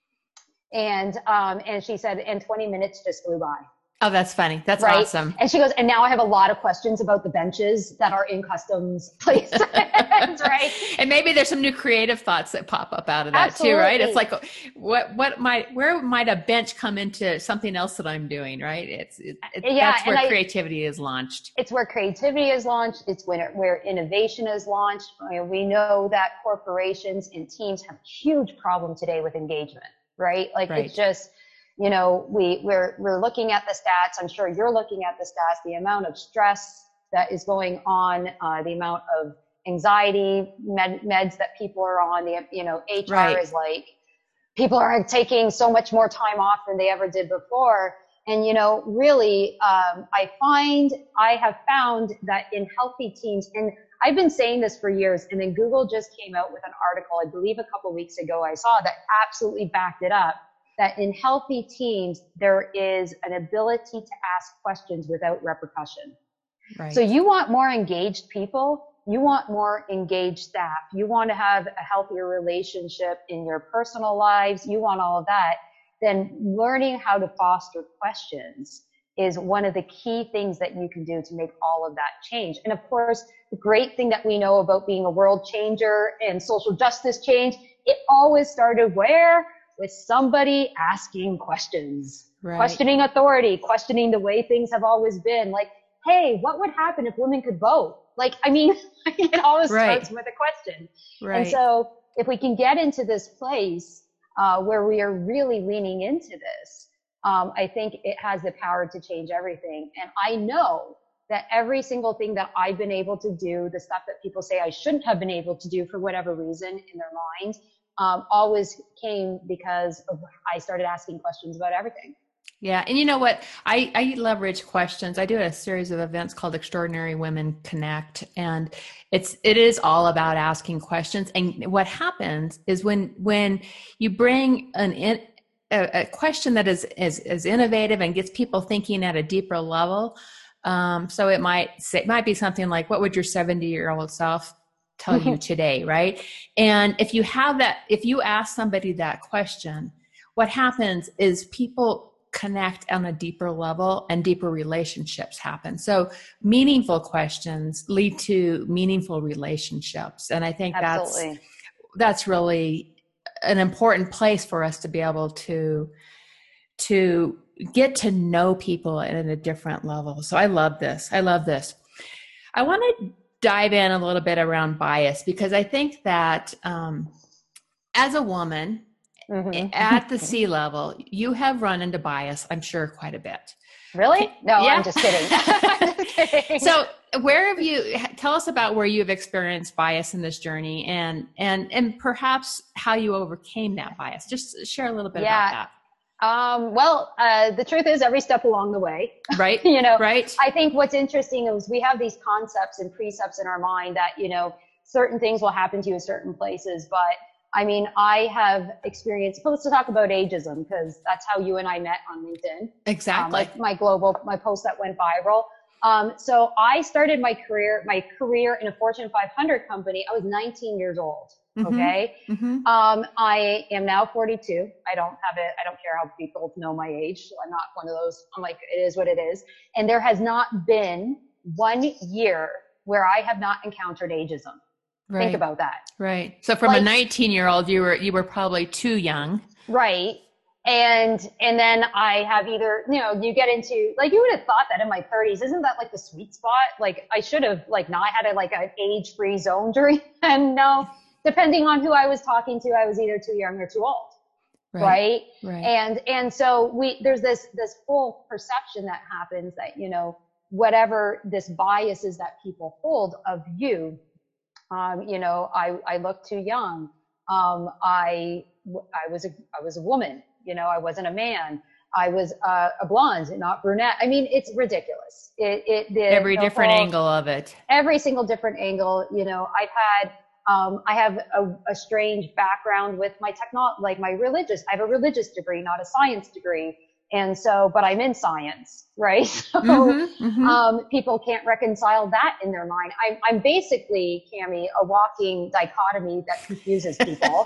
And um, and she said, and twenty minutes just flew by. Oh, that's funny. That's right? awesome. And she goes, and now I have a lot of questions about the benches that are in customs places, right? And maybe there's some new creative thoughts that pop up out of that Absolutely. too, right? It's like, what, what might, where might a bench come into something else that I'm doing, right? It's, it, it, yeah, that's where I, creativity is launched. It's where creativity is launched. It's when it, where innovation is launched. I mean, we know that corporations and teams have a huge problem today with engagement, right? Like right. It's just, you know, we, we're, we're looking at the stats. I'm sure you're looking at the stats, the amount of stress that is going on, uh, the amount of anxiety med, meds that people are on, the, you know, H R right. is like, people are taking so much more time off than they ever did before. And, you know, really, um, I find, I have found that in healthy teams, and I've been saying this for years, and then Google just came out with an article, I believe a couple of weeks ago, I saw that absolutely backed it up, that in healthy teams, there is an ability to ask questions without repercussion. Right. So you want more engaged people, you want more engaged staff, you want to have a healthier relationship in your personal lives, you want all of that, then learning how to foster questions is one of the key things that you can do to make all of that change. And of course, the great thing that we know about being a world changer and social justice change, it always started where? With somebody asking questions, right. questioning authority, questioning the way things have always been. Like, hey, what would happen if women could vote? Like, I mean, it always right. starts with a question. Right. And so if we can get into this place uh, where we are really leaning into this, um, I think it has the power to change everything. And I know that every single thing that I've been able to do, the stuff that people say I shouldn't have been able to do for whatever reason in their mind, um, always came because of, I started asking questions about everything. Yeah. And you know what? I, I leverage questions. I do a series of events called Extraordinary Women Connect. And it's, it is all about asking questions. And what happens is when, when you bring an in, a, a question that is, is, is innovative and gets people thinking at a deeper level. Um, so it might say, it might be something like, what would your seventy year old self tell you today? Right. And if you have that, if you ask somebody that question, what happens is people connect on a deeper level and deeper relationships happen. So meaningful questions lead to meaningful relationships. And I think Absolutely. that's, that's really an important place for us to be able to, to get to know people at a different level. So I love this. I love this. I want to dive in a little bit around bias, because I think that um, as a woman, mm-hmm. at the C level, you have run into bias, I'm sure, quite a bit. Really? No, yeah. I'm just kidding. I'm just kidding. So where have you, tell us about where you've experienced bias in this journey, and, and, and perhaps how you overcame that bias. Just share a little bit yeah. about that. Um, well, uh, the truth is every step along the way, right? you know, right. I think what's interesting is we have these concepts and precepts in our mind that, you know, certain things will happen to you in certain places. But I mean, I have experienced, let's talk about ageism, because that's how you and I met on LinkedIn. Exactly. Um, my, my global, my post that went viral. Um, so I started my career, my career in a Fortune five hundred company. I was nineteen years old. Mm-hmm. Okay. Mm-hmm. Um, I am now forty-two. I don't have it. I don't care how people know my age. So I'm not one of those. I'm like, it is what it is. And there has not been one year where I have not encountered ageism. Right. Think about that. Right. So from like, a nineteen year old, you were, you were probably too young. Right. And, and then I have either, you know, you get into, like, you would have thought that in my thirties, isn't that like the sweet spot? Like I should have like not had a, like an age free zone during, and no, depending on who I was talking to, I was either too young or too old. Right. Right. right. And, and so we, there's this, this whole perception that happens that, you know, whatever this bias is that people hold of you, um, you know, I, I look too young. Um, I, I was a, I was a woman, you know, I wasn't a man. I was uh, a blonde, not brunette. I mean, it's ridiculous. It, it, the, every the different whole, angle of it. Every single different angle. You know, I've had, um, I have a, a strange background with my techno, like my religious, I have a religious degree, not a science degree. And so, but I'm in science, right? So, mm-hmm, mm-hmm. um, people can't reconcile that in their mind. I'm, I'm basically, Cami, a walking dichotomy that confuses people.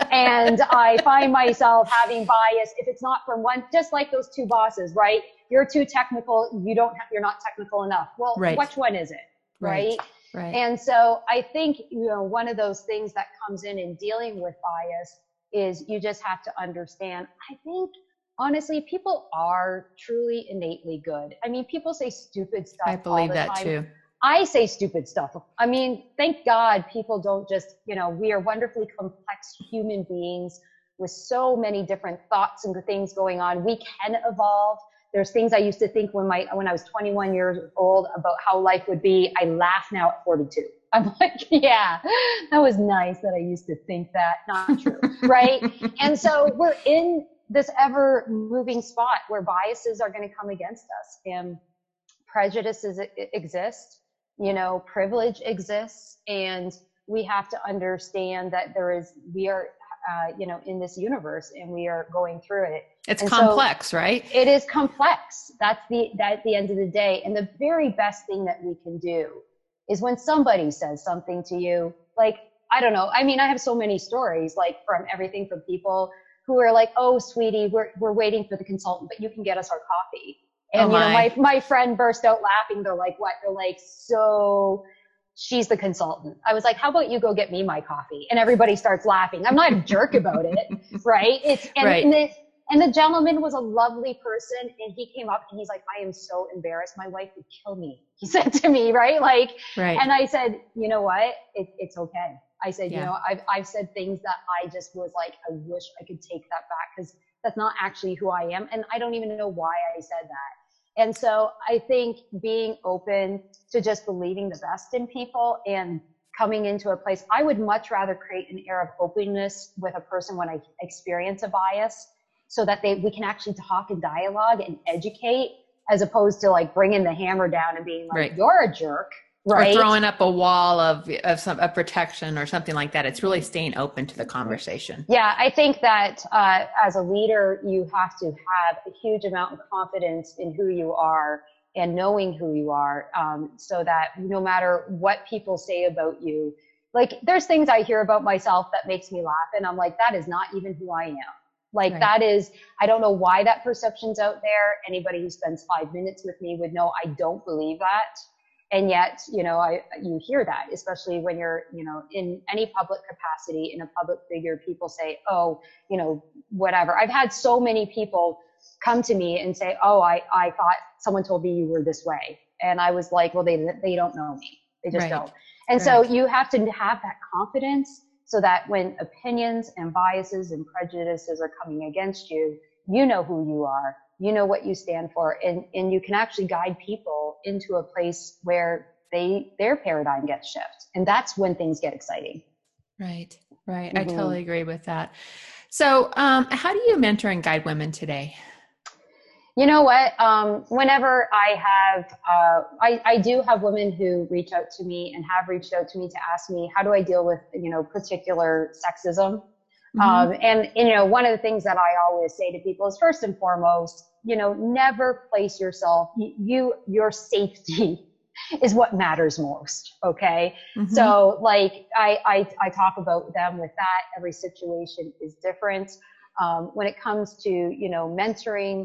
And I find myself having bias if it's not from one, just like those two bosses, right? You're too technical. You don't have, you're not technical enough. Well, right. Which one is it? Right? Right. Right. And so I think, you know, one of those things that comes in in dealing with bias is you just have to understand, I think, honestly, people are truly innately good. I mean, people say stupid stuff all the time. I believe that too. I say stupid stuff. I mean, thank God people don't just, you know, we are wonderfully complex human beings with so many different thoughts and things going on. We can evolve. There's things I used to think when my, when I was twenty-one years old about how life would be. I laugh now at forty-two. I'm like, yeah, that was nice that I used to think that. Not true. Right. And so we're in this ever moving spot where biases are going to come against us, and prejudices exist. You know, privilege exists, and we have to understand that there is, we are, uh, you know, in this universe, and we are going through it. It's and complex, so right? It is complex. That's the, that at the end of the day. And the very best thing that we can do is when somebody says something to you, like, I don't know. I mean, I have so many stories, like from everything from people who are like, oh, sweetie, we're, we're waiting for the consultant, but you can get us our coffee. And, oh, you know, my, my friend burst out laughing. They're like, what? They're like, so she's the consultant. I was like, how about you go get me my coffee? And everybody starts laughing. I'm not a jerk about it. Right. It's, and, right. and, the, and the gentleman was a lovely person. And he came up and he's like, I am so embarrassed. My wife would kill me. He said to me, right? Like, right. And I said, you know what? It, it's okay. I said, yeah. you know, I've, I've said things that I just was like, I wish I could take that back, because that's not actually who I am. And I don't even know why I said that. And so I think being open to just believing the best in people and coming into a place, I would much rather create an air of openness with a person when I experience a bias, so that they, we can actually talk and dialogue and educate, as opposed to like bringing the hammer down and being like, right. You're a jerk. Right. Or throwing up a wall of, of some of protection or something like that. It's really staying open to the conversation. Yeah. I think that, uh, as a leader, you have to have a huge amount of confidence in who you are and knowing who you are, um, so that no matter what people say about you, like there's things I hear about myself that makes me laugh, and I'm like, that is not even who I am. Like right. That is, I don't know why that perception's out there. Anybody who spends five minutes with me would know I don't believe that. And yet, you know, I, you hear that, especially when you're, you know, in any public capacity, in a public figure, people say, oh, you know, whatever. I've had so many people come to me and say, oh, I, I thought someone told me you were this way. And I was like, well, they, they don't know me. They just right. don't. And right. so you have to have that confidence, so that when opinions and biases and prejudices are coming against you, you know who you are, you know what you stand for, and, and you can actually guide people into a place where they, their paradigm gets shifted. And that's when things get exciting. Right, right. Mm-hmm. I totally agree with that. So um, how do you mentor and guide women today? You know what? Um, whenever I have, uh, I, I do have women who reach out to me and have reached out to me to ask me, how do I deal with, you know, particular sexism? Mm-hmm. Um, and, you know, one of the things that I always say to people is, first and foremost, you know, never place yourself, you, your safety is what matters most. Okay. Mm-hmm. So like I, I, I talk about them with that. Every situation is different. Um, when it comes to, you know, mentoring,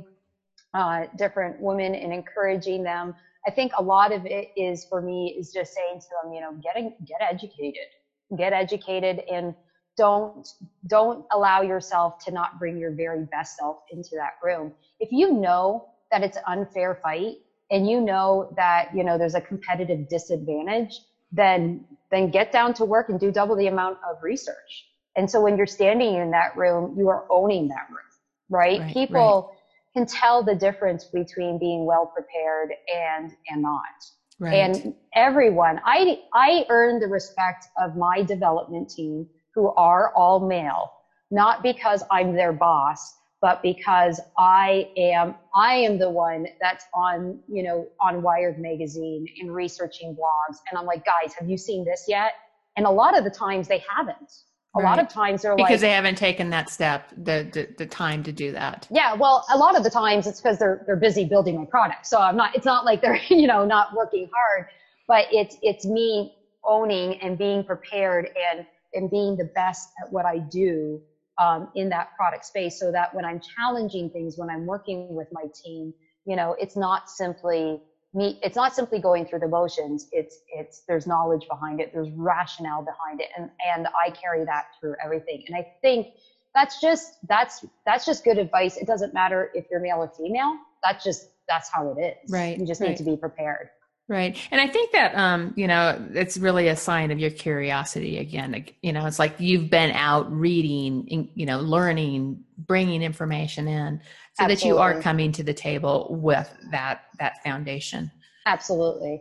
uh, different women and encouraging them, I think a lot of it is, for me, is just saying to them, you know, getting, get educated, get educated, and don't, don't allow yourself to not bring your very best self into that room. If you know that it's an unfair fight, and you know that, you know, there's a competitive disadvantage, then, then get down to work and do double the amount of research. And so when you're standing in that room, you are owning that room, right? right People right. can tell the difference between being well prepared and, and not. Right. And everyone, I, I earned the respect of my development team, who are all male, not because I'm their boss, but because I am, I am the one that's on, you know, on Wired magazine and researching blogs. And I'm like, guys, have you seen this yet? And a lot of the times they haven't. A right. lot of times they're because like, because they haven't taken that step, the, the the time to do that. Yeah, well, a lot of the times it's because they're they're busy building my product. So I'm not. It's not like they're you know not working hard, but it's it's me owning and being prepared and and being the best at what I do um, in that product space, so that when I'm challenging things, when I'm working with my team, you know, it's not simply me. It's not simply going through the motions. It's, it's, there's knowledge behind it. There's rationale behind it. And, and I carry that through everything. And I think that's just, that's, that's just good advice. It doesn't matter if you're male or female. That's just, that's how it is. Right. You just right. need to be prepared. Right. And I think that, um, you know, it's really a sign of your curiosity again. You know, it's like you've been out reading, you know, learning, bringing information in so Absolutely. That you are coming to the table with that, that foundation. Absolutely.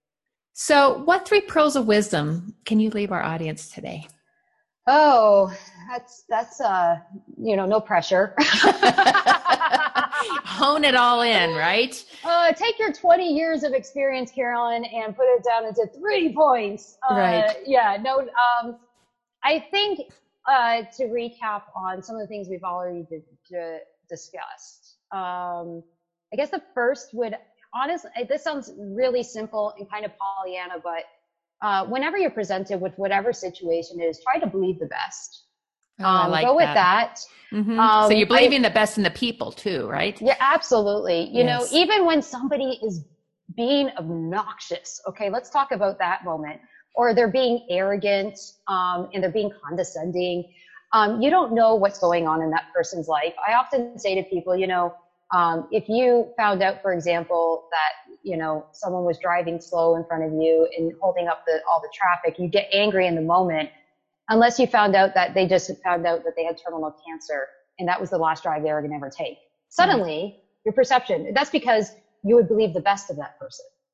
So what three pearls of wisdom can you leave our audience today? Oh, that's, that's, uh, you know, no pressure. Hone it all in, right? Uh, take your twenty years of experience, Carolyn, and put it down into three points. Uh, right. Yeah. No, um, I think, uh, to recap on some of the things we've already d- d- discussed, um, I guess the first would, honestly, this sounds really simple and kind of Pollyanna, but uh, whenever you're presented with whatever situation is, try to believe the best. Oh, um, I like go that. with that. Mm-hmm. Um, so you're believing I, the best in the people too, right? Yeah, absolutely. You yes. know, even when somebody is being obnoxious, okay, let's talk about that moment, or they're being arrogant, um, and they're being condescending. Um, you don't know what's going on in that person's life. I often say to people, you know, um, if you found out, for example, that, you know, someone was driving slow in front of you and holding up the, all the traffic, you get angry in the moment. Unless you found out that they just found out that they had terminal cancer and that was the last drive they were going to ever take. Suddenly, mm-hmm. your perception, that's because you would believe the best of that person.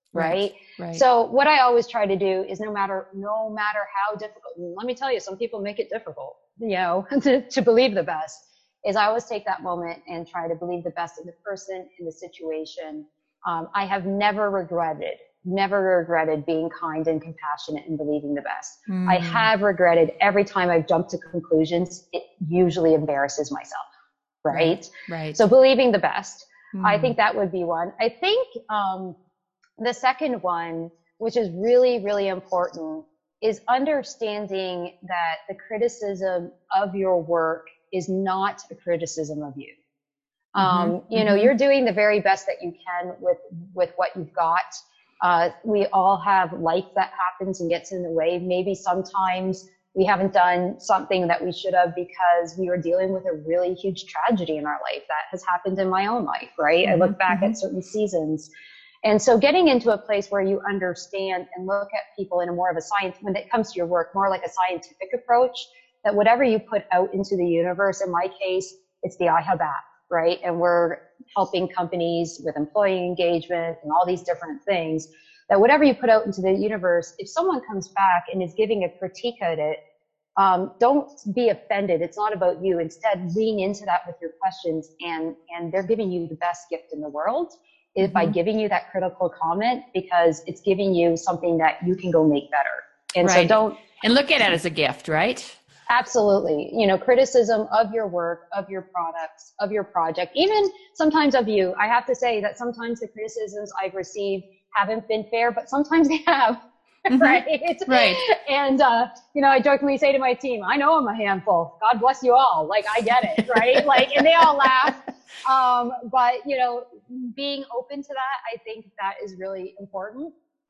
right? Right. So what I always try to do is no matter, no matter how difficult, let me tell you, some people make it difficult, you know, to, to believe the best, is I always take that moment and try to believe the best in the person, in the situation. Um, I have never regretted, never regretted being kind and compassionate and believing the best. Mm. I have regretted every time I've jumped to conclusions. It usually embarrasses myself, right? Right. right. So believing the best. Mm. I think that would be one. I think, um, the second one, which is really, really important, is understanding that the criticism of your work is not a criticism of you. Mm-hmm. Um, you know, mm-hmm. you're doing the very best that you can with, with what you've got. Uh, we all have life that happens and gets in the way. Maybe sometimes we haven't done something that we should have because we were dealing with a really huge tragedy in our life. That has happened in my own life, right? Mm-hmm. I look back mm-hmm. at certain seasons. And so getting into a place where you understand and look at people in a more of a science, when it comes to your work, more like a scientific approach, that whatever you put out into the universe, in my case, it's the iHub app, right? And we're helping companies with employee engagement and all these different things, that whatever you put out into the universe, if someone comes back and is giving a critique at it, um, don't be offended. It's not about you. Instead, lean into that with your questions, and, and they're giving you the best gift in the world. Is by giving you that critical comment, because it's giving you something that you can go make better. And right. so don't. And look at it as a gift, right? Absolutely. You know, criticism of your work, of your products, of your project, even sometimes of you. I have to say that sometimes the criticisms I've received haven't been fair, but sometimes they have. Mm-hmm. Right. Right. And, uh, you know, I jokingly say to my team, I know I'm a handful. God bless you all. Like, I get it. Right. Like, and they all laugh. Um, but, you know, being open to that, I think that is really important.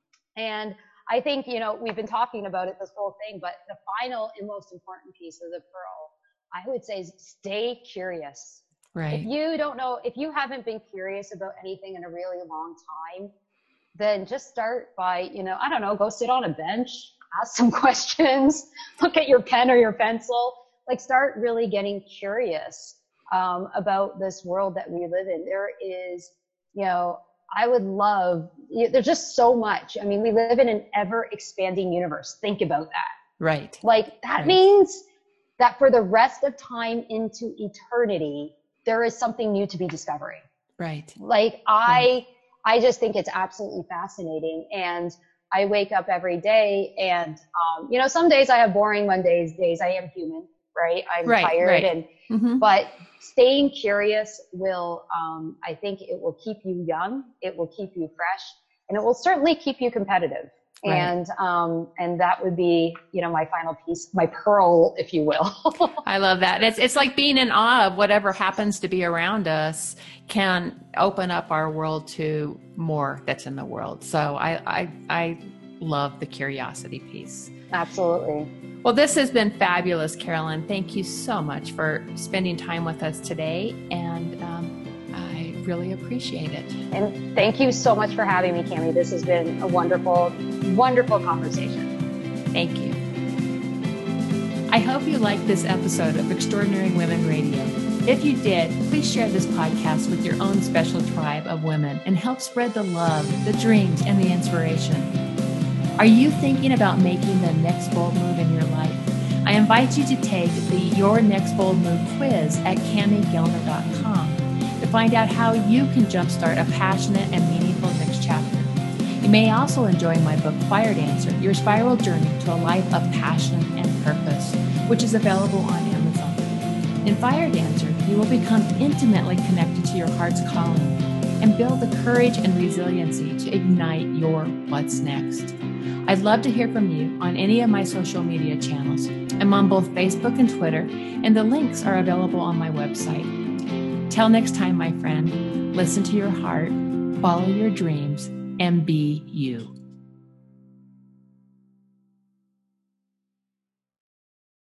And I think, you know, we've been talking about it, this whole thing, but the final and most important piece of the pearl, I would say, is stay curious. Right. If you don't know, if you haven't been curious about anything in a really long time, then just start by, you know, I don't know, go sit on a bench, ask some questions, look at your pen or your pencil, like start really getting curious um, about this world that we live in. There is, you know, I would love, there's just so much. I mean, we live in an ever expanding universe. Think about that. Right. Like that right. means that for the rest of time into eternity, there is something new to be discovering. Right. Like I, right. I just think it's absolutely fascinating. And I wake up every day and, um, you know, some days I have boring Mondays, days I am human, right? I'm right, tired right. and, mm-hmm. but staying curious will, um, I think it will keep you young. It will keep you fresh, and it will certainly keep you competitive. Right. And, um, and that would be, you know, my final piece, my pearl, if you will. I love that. It's, it's like being in awe of whatever happens to be around us can open up our world to more that's in the world. So I, I, I love the curiosity piece. Absolutely. Well, this has been fabulous, Carolyn. Thank you so much for spending time with us today. And, um, I really appreciate it. And thank you so much for having me, Cami. This has been a wonderful, wonderful conversation. Thank you. I hope you liked this episode of Extraordinary Women Radio. If you did, please share this podcast with your own special tribe of women and help spread the love, the dreams, and the inspiration. Are you thinking about making the next bold move in your life? I invite you to take the Your Next Bold Move quiz at cami gellner dot com. to find out how you can jumpstart a passionate and meaningful next chapter. You may also enjoy my book, Fire Dancer, Your Spiral Journey to a Life of Passion and Purpose, which is available on Amazon. In Fire Dancer, you will become intimately connected to your heart's calling and build the courage and resiliency to ignite your what's next. I'd love to hear from you on any of my social media channels. I'm on both Facebook and Twitter, and the links are available on my website. Till next time, my friend, listen to your heart, follow your dreams, and be you.